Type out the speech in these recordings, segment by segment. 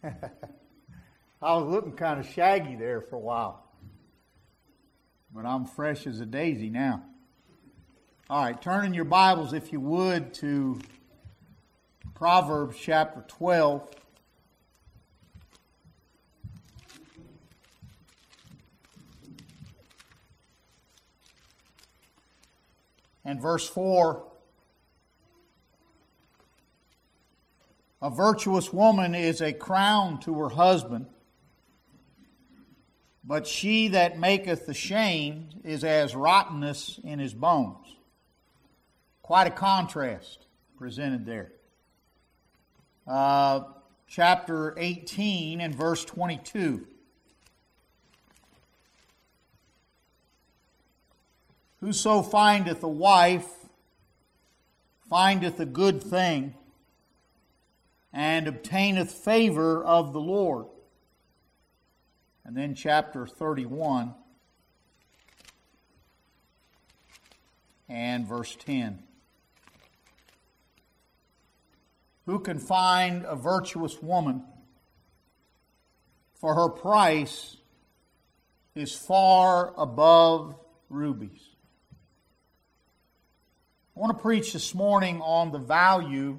I was looking kind of shaggy there for a while. But I'm fresh as a daisy now. All right, turn in your Bibles, if you would, to Proverbs chapter 12. And verse 4. A virtuous woman is a crown to her husband, but she that maketh ashamed is as rottenness in his bones. Quite a contrast presented there. Chapter 18 and verse 22. Whoso findeth a wife findeth a good thing, and obtaineth favor of the Lord. And then chapter 31 and verse 10. Who can find a virtuous woman? For her price is far above rubies. I want to preach this morning on the value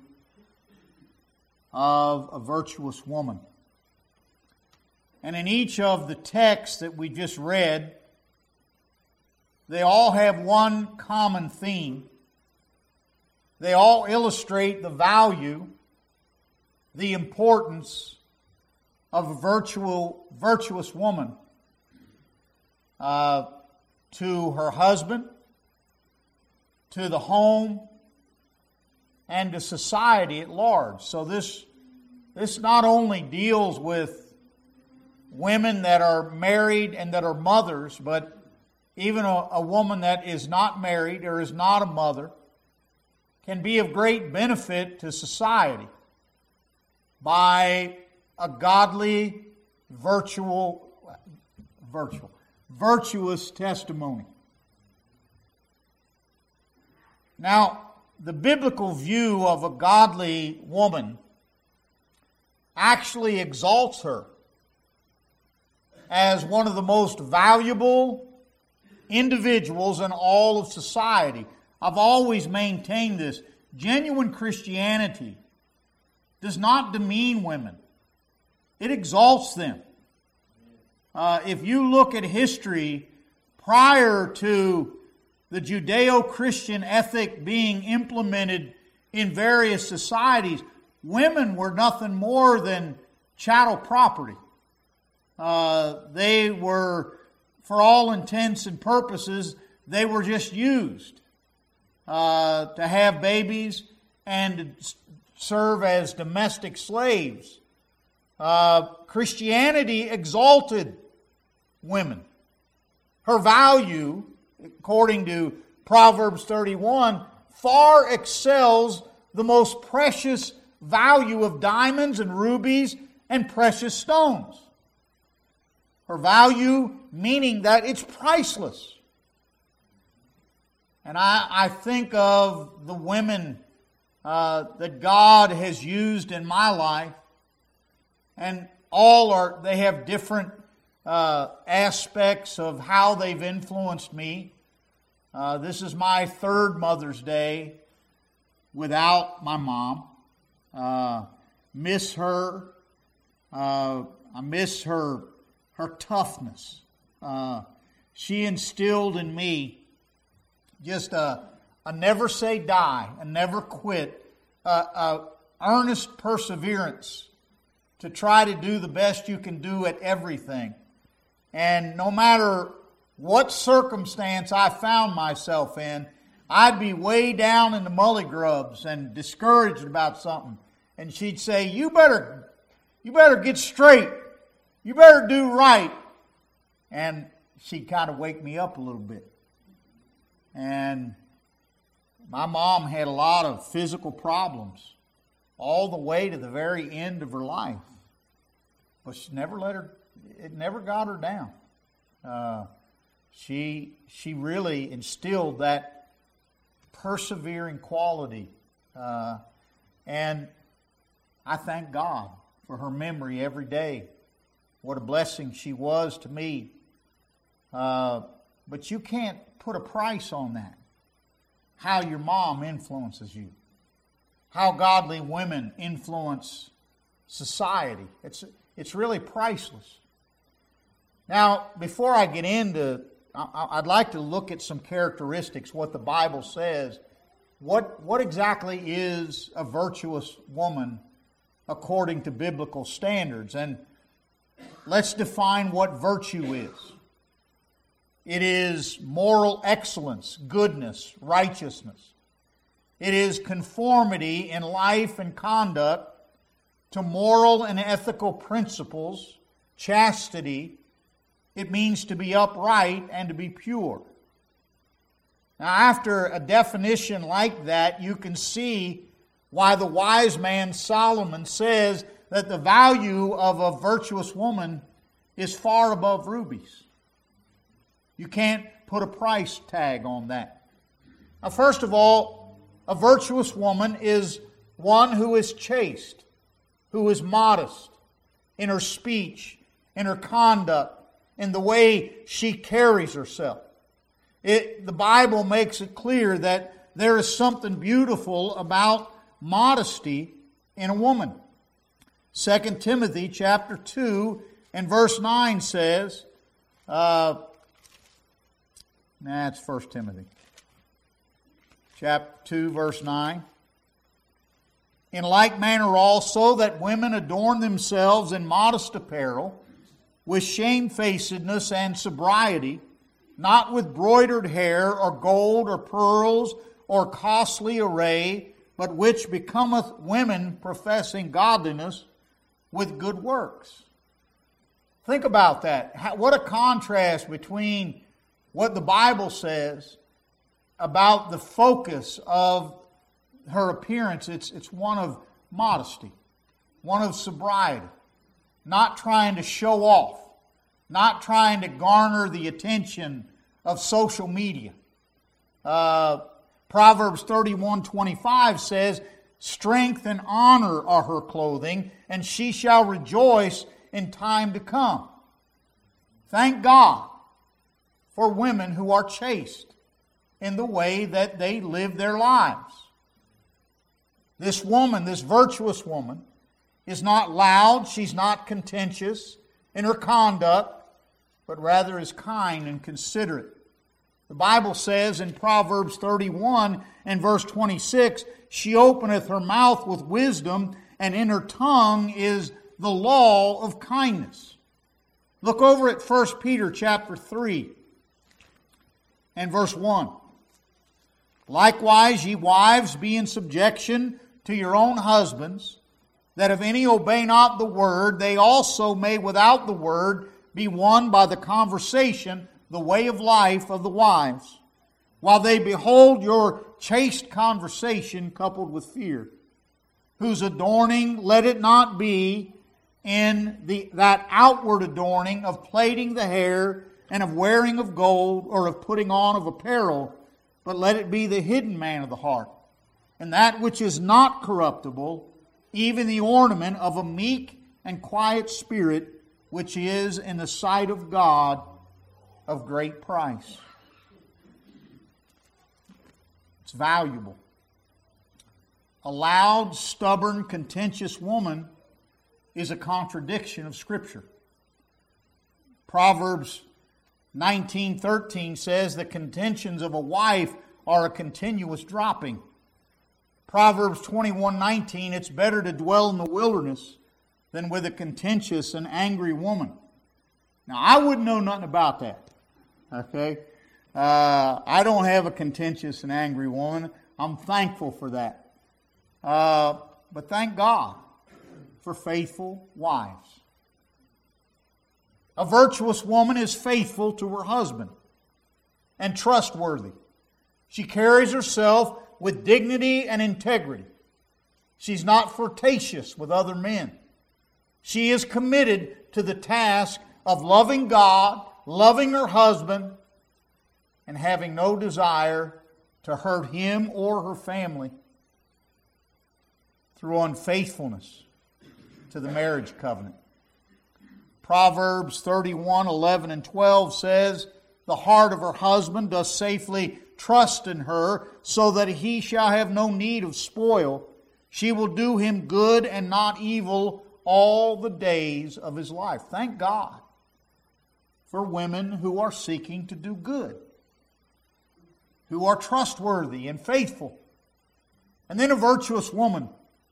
of a virtuous woman. And in each of the texts that we just read, they all have one common theme. They all illustrate the value, the importance of a virtuous woman to her husband, to the home, and to society at large. So this not only deals with women that are married and that are mothers, but even a woman that is not married or is not a mother can be of great benefit to society by a godly, virtuous testimony. Now, the biblical view of a godly woman actually exalts her as one of the most valuable individuals in all of society. I've always maintained this. Genuine Christianity does not demean women. It exalts them. If you look at history prior to the Judeo-Christian ethic being implemented in various societies, women were nothing more than chattel property. They were, for all intents and purposes, they were just used to have babies and to serve as domestic slaves. Christianity exalted women. Her value, according to Proverbs 31, far excels the most precious value of diamonds and rubies and precious stones. Her value meaning that it's priceless. And I think of the women that God has used in my life, and they have different aspects of how they've influenced me. This is my third Mother's Day without my mom. Miss her. I miss her toughness. She instilled in me just a never say die, a never quit, a earnest perseverance to try to do the best you can do at everything. And no matter what circumstance I found myself in, I'd be way down in the mully grubs and discouraged about something. And she'd say, you better get straight. You better do right. And she'd kind of wake me up a little bit. And my mom had a lot of physical problems all the way to the very end of her life. But it never got her down. She really instilled that persevering quality. And I thank God for her memory every day. What a blessing she was to me. But you can't put a price on that. How your mom influences you. How godly women influence society. It's really priceless. Now, before I get into, I'd like to look at some characteristics, what the Bible says. What exactly is a virtuous woman according to biblical standards? And let's define what virtue is. It is moral excellence, goodness, righteousness. It is conformity in life and conduct to moral and ethical principles, chastity. It means to be upright and to be pure. Now, after a definition like that, you can see why the wise man Solomon says that the value of a virtuous woman is far above rubies. You can't put a price tag on that. Now, first of all, a virtuous woman is one who is chaste, who is modest in her speech, in her conduct, in the way she carries herself. The Bible makes it clear that there is something beautiful about modesty in a woman. 2 Timothy chapter 2 and verse 9 says, it's 1 Timothy. Chapter 2, verse 9. In like manner also that women adorn themselves in modest apparel, with shamefacedness and sobriety, not with broidered hair, or gold, or pearls, or costly array, but which becometh women professing godliness with good works. Think about that. What a contrast between what the Bible says about the focus of her appearance. It's one of modesty, one of sobriety, not trying to show off, not trying to garner the attention of social media. Proverbs 31:25 says, strength and honor are her clothing, and she shall rejoice in time to come. Thank God for women who are chaste in the way that they live their lives. This woman, this virtuous woman, is not loud, she's not contentious in her conduct, but rather is kind and considerate. The Bible says in Proverbs 31 and verse 26, she openeth her mouth with wisdom, and in her tongue is the law of kindness. Look over at 1 Peter chapter 3 and verse 1. Likewise, ye wives, be in subjection to your own husbands, that if any obey not the word, they also may without the word be won by the conversation, the way of life of the wives, while they behold your chaste conversation coupled with fear, whose adorning let it not be in that outward adorning of plaiting the hair and of wearing of gold or of putting on of apparel, but let it be the hidden man of the heart, and that which is not corruptible, even the ornament of a meek and quiet spirit, which is in the sight of God of great price. It's valuable. A loud, stubborn, contentious woman is a contradiction of Scripture. Proverbs 19:13 says the contentions of a wife are a continuous dropping. Proverbs 21:19, it's better to dwell in the wilderness than with a contentious and angry woman. Now, I wouldn't know nothing about that. Okay? I don't have a contentious and angry woman. I'm thankful for that. But thank God for faithful wives. A virtuous woman is faithful to her husband and trustworthy. She carries herself with dignity and integrity. She's not flirtatious with other men. She is committed to the task of loving God, loving her husband, and having no desire to hurt him or her family through unfaithfulness. to the marriage covenant. Proverbs 31:11 and 12 says, "The heart of her husband does safely trust in her, so that he shall have no need of spoil. She will do him good and not evil all the days of his life." Thank God for women who are seeking to do good, who are trustworthy and faithful. And then a virtuous woman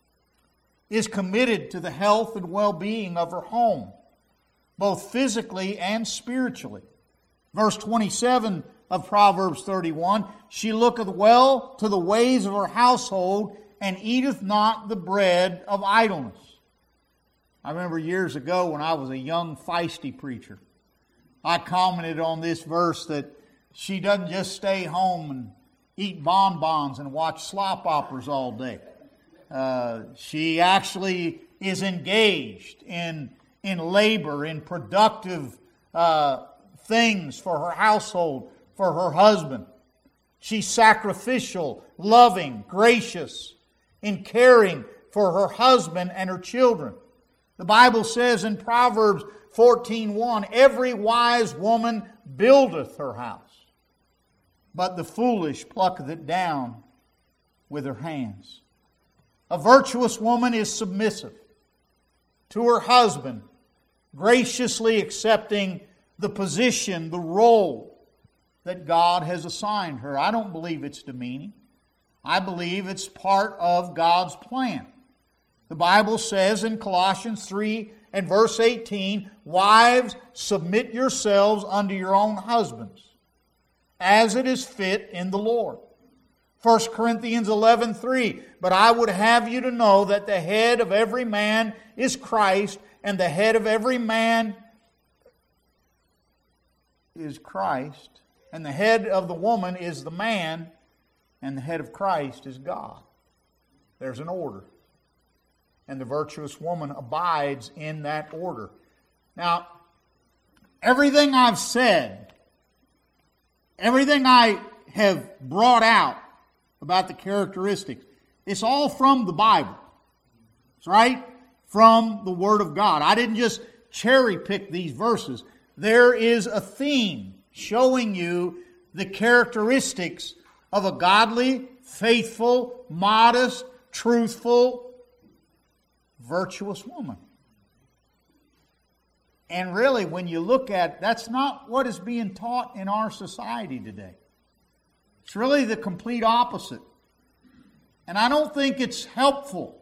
is committed to the health and well-being of her home, both physically and spiritually. Verse 27 of Proverbs 31, "She looketh well to the ways of her household, and eateth not the bread of idleness." I remember years ago when I was a young, feisty preacher, I commented on this verse that she doesn't just stay home and eat bonbons and watch slop operas all day. She actually is engaged in labor, in productive things for her household, for her husband. She's sacrificial, loving, gracious, in caring for her husband and her children. The Bible says in Proverbs 14:1, "Every wise woman buildeth her house, but the foolish plucketh it down with her hands." A virtuous woman is submissive to her husband, graciously accepting the position, the role that God has assigned her. I don't believe it's demeaning. I believe it's part of God's plan. The Bible says in Colossians 3 and verse 18, "Wives, submit yourselves unto your own husbands, as it is fit in the Lord." 1 Corinthians 11:3, "But I would have you to know that the head of every man is Christ, and the head of every man is Christ, and the head of the woman is the man, and the head of Christ is God." There's an order. And the virtuous woman abides in that order. Now, everything I've said, everything I have brought out about the characteristics, it's all from the Bible. It's right from the Word of God. I didn't just cherry pick these verses. There is a theme showing you the characteristics of a godly, faithful, modest, truthful, virtuous woman. And really, when you look at, that's not what is being taught in our society today. It's really the complete opposite. And I don't think it's helpful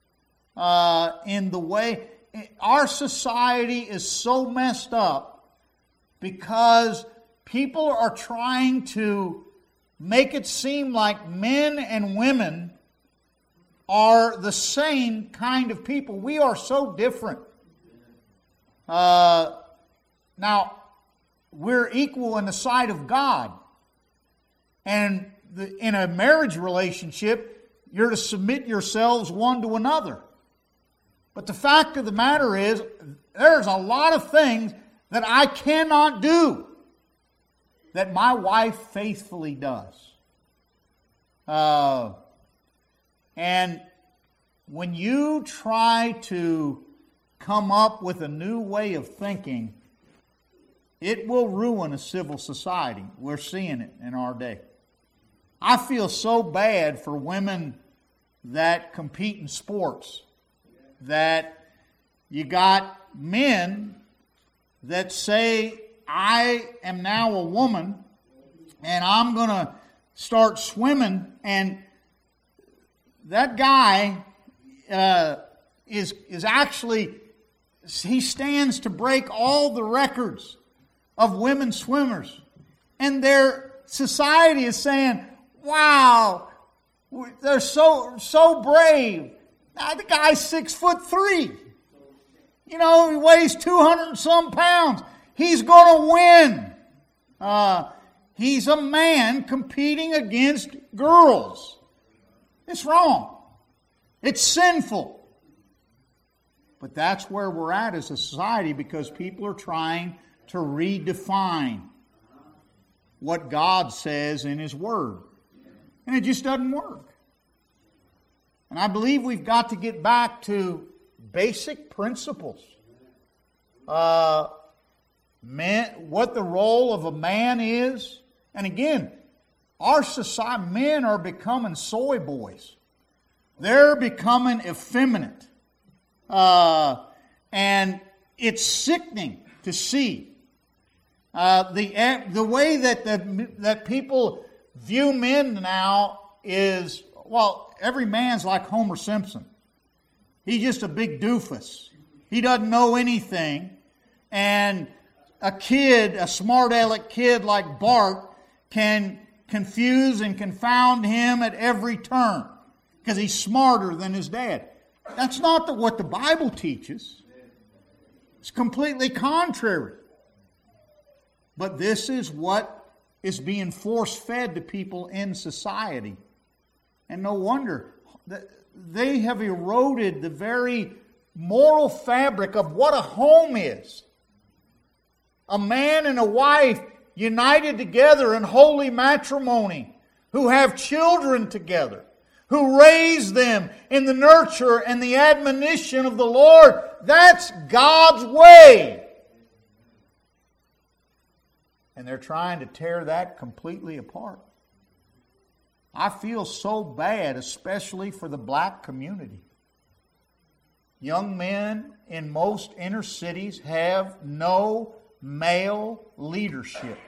in the way our society is so messed up because people are trying to make it seem like men and women are the same kind of people. We are so different. Now, we're equal in the sight of God. And in a marriage relationship, you're to submit yourselves one to another. But the fact of the matter is, there's a lot of things that I cannot do that my wife faithfully does. And when you try to come up with a new way of thinking, it will ruin a civil society. We're seeing it in our day. I feel so bad for women that compete in sports, that you got men that say, "I am now a woman and I'm going to start swimming," and that guy is actually, he stands to break all the records of women swimmers. And their society is saying, "Wow, they're so brave." Now, the guy's 6'3". You know, he weighs 200 and some pounds. He's going to win. He's a man competing against girls. It's wrong. It's sinful. But that's where we're at as a society because people are trying to redefine what God says in His Word. And it just doesn't work. And I believe we've got to get back to basic principles. What the role of a man is. And again, our society, men are becoming soy boys. They're becoming effeminate. And it's sickening to see the way that people view men now is, well, every man's like Homer Simpson. He's just a big doofus. He doesn't know anything. And a smart aleck kid like Bart can confuse and confound him at every turn because he's smarter than his dad. That's not what the Bible teaches. It's completely contrary. But this is what is being force-fed to people in society. And no wonder. They have eroded the very moral fabric of what a home is. A man and a wife united together in holy matrimony, who have children together, who raise them in the nurture and the admonition of the Lord. That's God's way. And they're trying to tear that completely apart. I feel so bad, especially for the black community. Young men in most inner cities have no male leadership.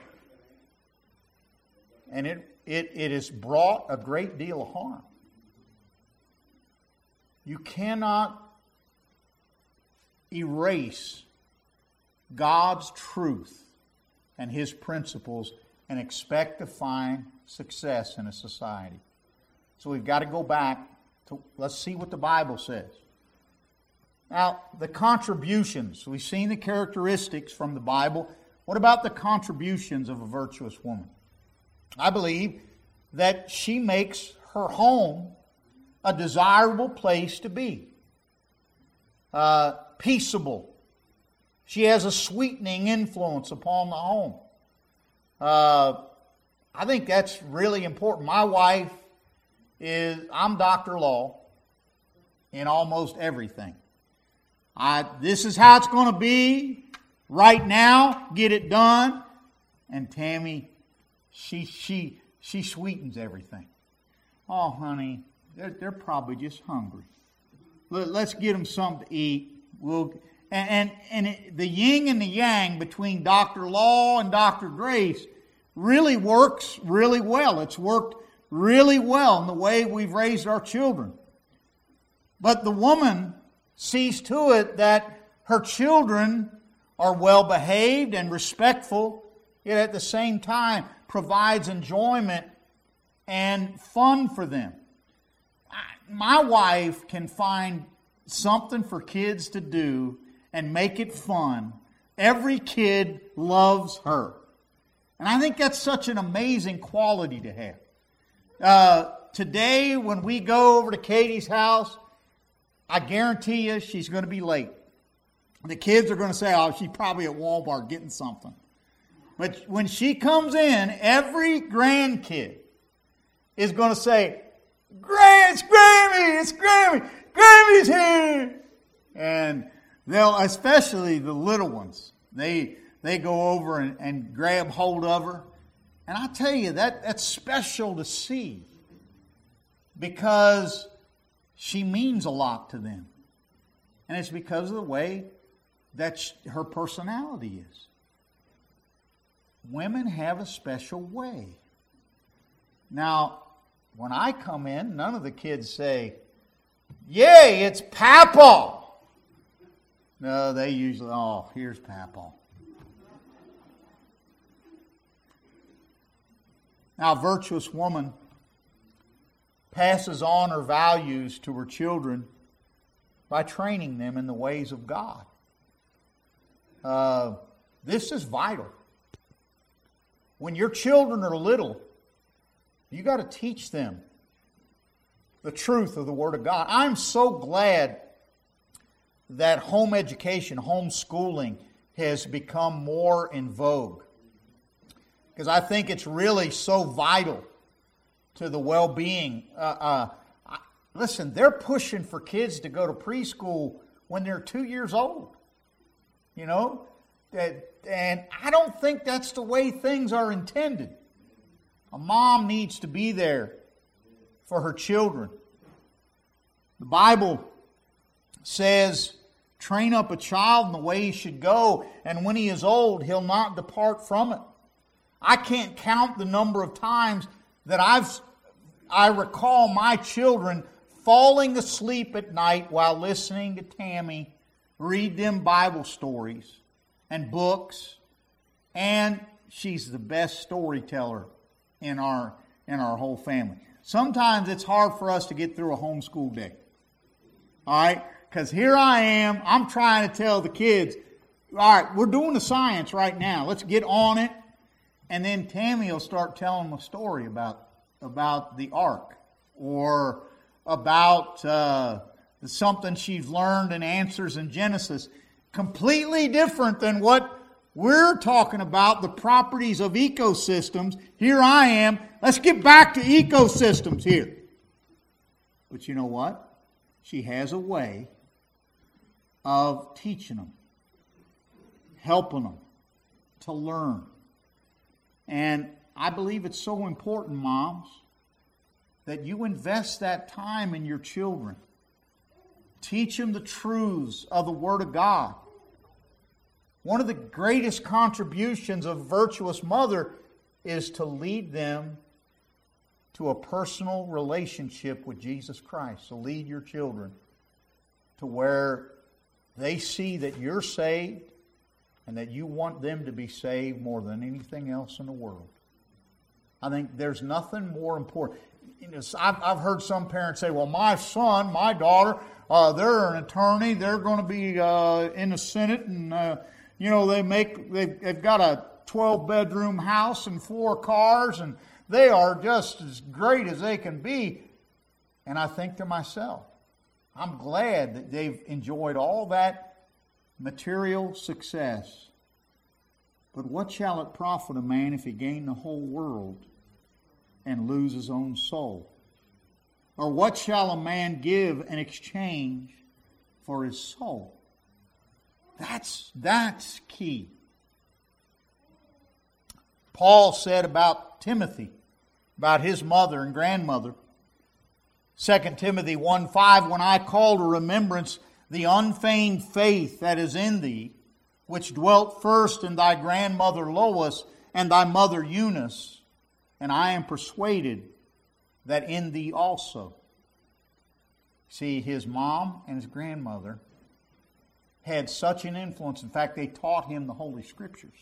And it has brought a great deal of harm. You cannot erase God's truth and His principles and expect to find success in a society. So we've got to go back to, let's see what the Bible says. Now, the contributions. We've seen the characteristics from the Bible. What about the contributions of a virtuous woman? I believe that she makes her home a desirable place to be. Peaceable. She has a sweetening influence upon the home. I think that's really important. My wife I'm Dr. Law in almost everything. This is how it's going to be right now. Get it done. And Tammy, she sweetens everything. Oh, honey, they're probably just hungry. Let's get them something to eat. The yin and the yang between Dr. Law and Dr. Grace really works really well. It's worked really well in the way we've raised our children. But the woman sees to it that her children are well behaved and respectful, yet at the same time provides enjoyment and fun for them. My wife can find something for kids to do and make it fun. Every kid loves her. And I think that's such an amazing quality to have. Today, when we go over to Katie's house, I guarantee you she's going to be late. The kids are going to say, oh, she's probably at Walmart getting something. But when she comes in, every grandkid is going to say, it's Grammy, it's Grammy, Grammy's here. And they'll, especially the little ones, they go over and grab hold of her. And I tell you, that's special to see because she means a lot to them. And it's because of the way that her personality is. Women have a special way. Now, when I come in, none of the kids say, yay, it's Papa. No, they usually, oh, here's Papa. Now, a virtuous woman passes on her values to her children by training them in the ways of God. This is vital. When your children are little, you got to teach them the truth of the Word of God. I'm so glad that home education, homeschooling, has become more in vogue. Because I think it's really so vital to the well-being. Listen, they're pushing for kids to go to preschool when they're 2 years old. You know? And I don't think that's the way things are intended. A mom needs to be there for her children. The Bible says, train up a child in the way he should go, and when he is old, he'll not depart from it. I can't count the number of times that I recall my children falling asleep at night while listening to Tammy read them Bible stories and books, and she's the best storyteller in our whole family. Sometimes it's hard for us to get through a homeschool day. All right? Because here I am, I'm trying to tell the kids, all right, we're doing the science right now. Let's get on it. And then Tammy will start telling them a story about the ark, or about something she's learned in Answers in Genesis. Completely different than what we're talking about, the properties of ecosystems. Here I am. Let's get back to ecosystems here. But you know what? She has a way of teaching them, helping them to learn. And I believe it's so important, moms, that you invest that time in your children. Teach them the truths of the Word of God. One of the greatest contributions of a virtuous mother is to lead them to a personal relationship with Jesus Christ. So lead your children to where they see that you're saved and that you want them to be saved more than anything else in the world. I think there's nothing more important. You know, I've heard some parents say, well, my son, my daughter, they're an attorney. They're going to be in the Senate, and they've got a 12-bedroom house and 4 cars, and they are just as great as they can be. And I think to myself, I'm glad that they've enjoyed all that material success. But what shall it profit a man if he gain the whole world and lose his own soul? Or what shall a man give in exchange for his soul? That's key. Paul said about Timothy, about his mother and grandmother, 2 Timothy 1:5, when I call to remembrance the unfeigned faith that is in thee, which dwelt first in thy grandmother Lois and thy mother Eunice, and I am persuaded that in thee also. See, his mom and his grandmother had such an influence. In fact, they taught him the Holy Scriptures.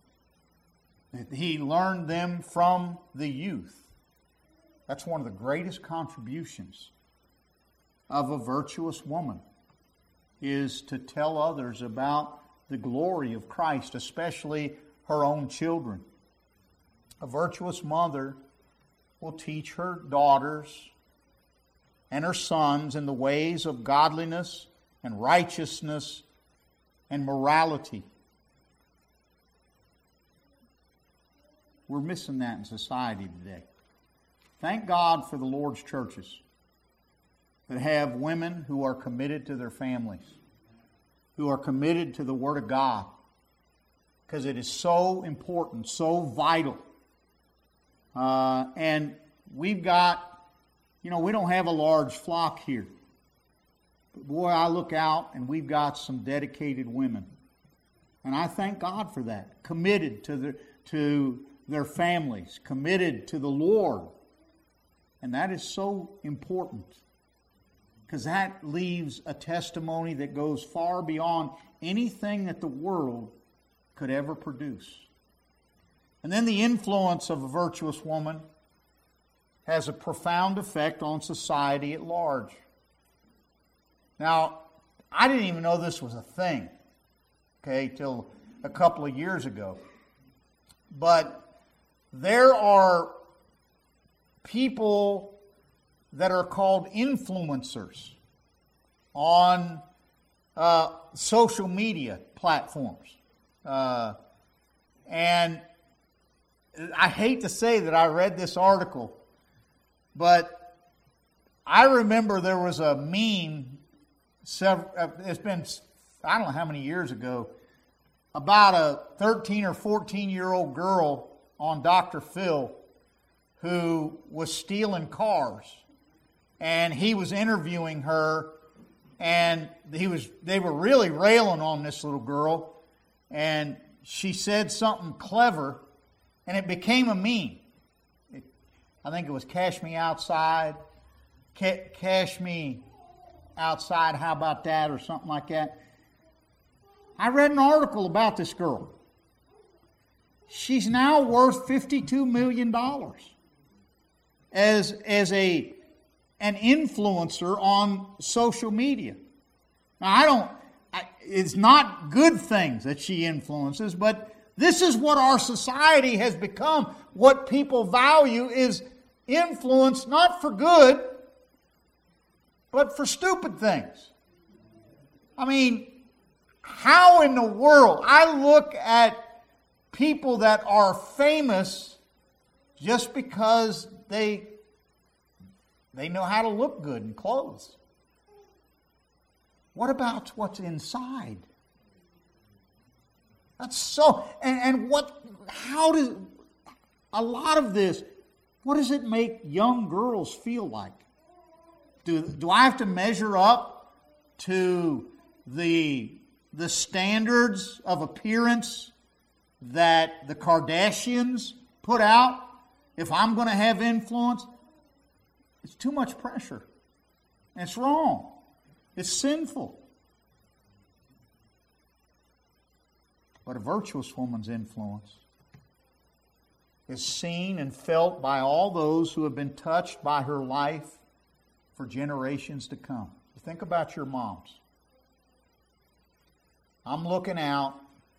He learned them from the youth. That's one of the greatest contributions of a virtuous woman, is to tell others about the glory of Christ, especially her own children. A virtuous mother will teach her daughters and her sons in the ways of godliness and righteousness and morality. We're missing that in society today. Thank God for the Lord's churches that have women who are committed to their families, who are committed to the Word of God, because it is so important, so vital. And we've got, we don't have a large flock here. But boy, I look out and we've got some dedicated women. And I thank God for that. Committed to their families, committed to the Lord. And that is so important, because that leaves a testimony that goes far beyond anything that the world could ever produce. And then the influence of a virtuous woman has a profound effect on society at large. Now, I didn't even know this was a thing, till a couple of years ago. But there are people that are called influencers on social media platforms. And I hate to say that I read this article, but I remember there was a meme it's been, I don't know how many years ago, about a 13 or 14-year-old girl on Dr. Phil who was stealing cars. And he was interviewing her, and they were really railing on this little girl, and she said something clever, and it became a meme. I think it was cash me outside, cash me outside, how about that, or something like that. I read an article about this girl. She's now worth $52 million as an influencer on social media. Now, it's not good things that she influences, but this is what our society has become. What people value is influence, not for good, but for stupid things. I mean, how in the world? I look at people that are famous just because they know how to look good in clothes. What about what's inside? That's so, how does, a lot of this, what does it make young girls feel like? Do I have to measure up to the standards of appearance that the Kardashians put out if I'm going to have influence? It's too much pressure. And it's wrong. It's sinful. But a virtuous woman's influence is seen and felt by all those who have been touched by her life for generations to come. Think about your moms. I'm looking out,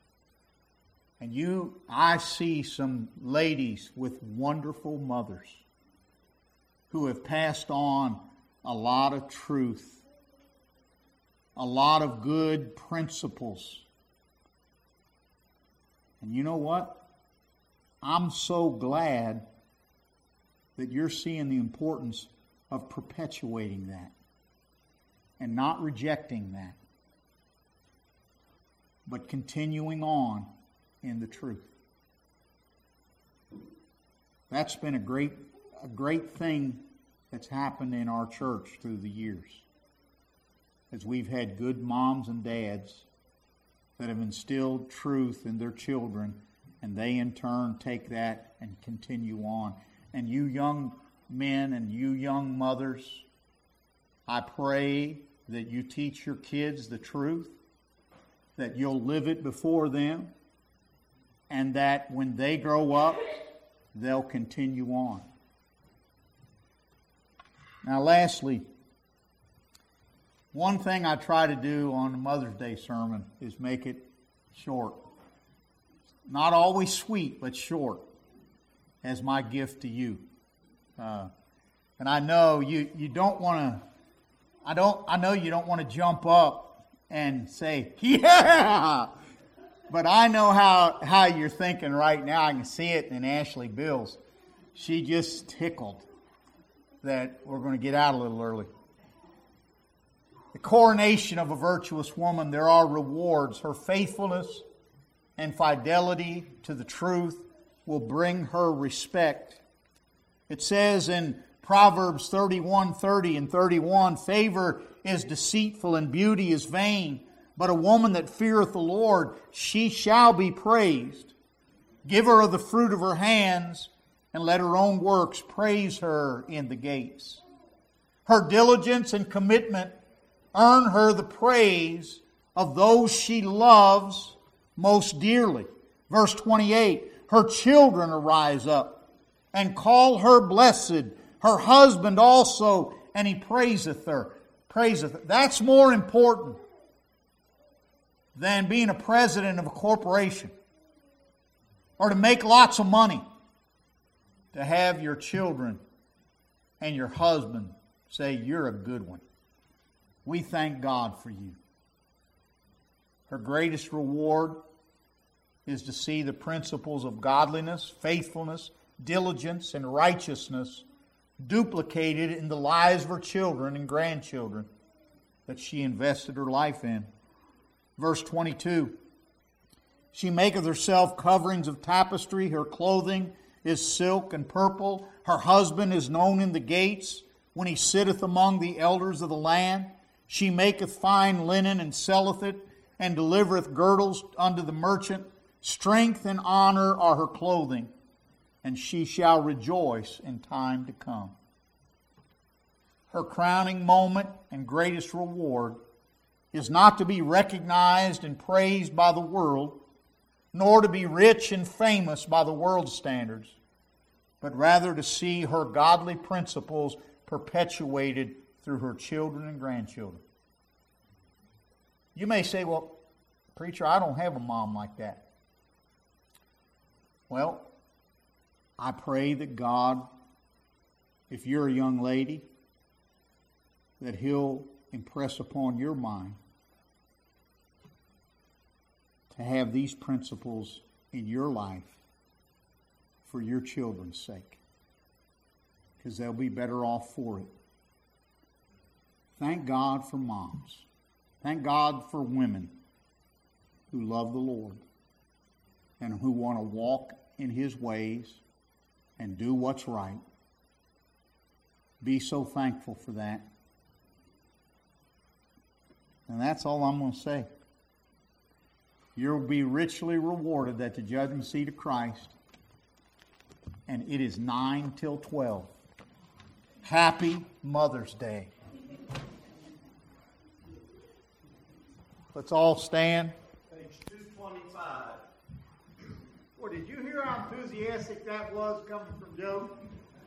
and I see some ladies with wonderful mothers who have passed on a lot of truth, a lot of good principles. And you know what? I'm so glad that you're seeing the importance of perpetuating that and not rejecting that, but continuing on in the truth. That's been a great thing that's happened in our church through the years, as we've had good moms and dads that have instilled truth in their children, and they in turn take that and continue on. And you young men and you young mothers, I pray that you teach your kids the truth, that you'll live it before them, and that when they grow up, they'll continue on. Now, lastly, one thing I try to do on the Mother's Day sermon is make it short. Not always sweet, but short, as my gift to you. And I know you don't want to. I know you don't want to jump up and say, "Yeah!" But I know how you're thinking right now. I can see it in Ashley Bills. She just tickled that we're going to get out a little early. The coronation of a virtuous woman, there are rewards. Her faithfulness and fidelity to the truth will bring her respect. It says in Proverbs 31:30 and 31, favor is deceitful and beauty is vain, but a woman that feareth the Lord, she shall be praised. Give her of the fruit of her hands, and let her own works praise her in the gates. Her diligence and commitment earn her the praise of those she loves most dearly. Verse 28, her children arise up and call her blessed, her husband also, and he praiseth her. That's more important than being a president of a corporation or to make lots of money. To have your children and your husband say, "You're a good one. We thank God for you." Her greatest reward is to see the principles of godliness, faithfulness, diligence, and righteousness duplicated in the lives of her children and grandchildren. that she invested her life in. Verse 22, she maketh herself coverings of tapestry, her clothing is silk and purple. Her husband is known in the gates, when he sitteth among the elders of the land. She maketh fine linen and selleth it, and delivereth girdles unto the merchant. Strength and honor are her clothing, and she shall rejoice in time to come. Her crowning moment and greatest reward is not to be recognized and praised by the world, nor to be rich and famous by the world's standards, but rather to see her godly principles perpetuated through her children and grandchildren. You may say, well, preacher, I don't have a mom like that. Well, I pray that God, if you're a young lady, that He'll impress upon your mind to have these principles in your life for your children's sake, because they'll be better off for it. Thank God for moms. Thank God for women who love the Lord and who want to walk in His ways and do what's right. Be so thankful for that. And that's all I'm going to say. You'll be richly rewarded at the judgment seat of Christ. And it is 9 till 12. Happy Mother's Day. Let's all stand. Page 225. Well, did you hear how enthusiastic that was coming from Joe?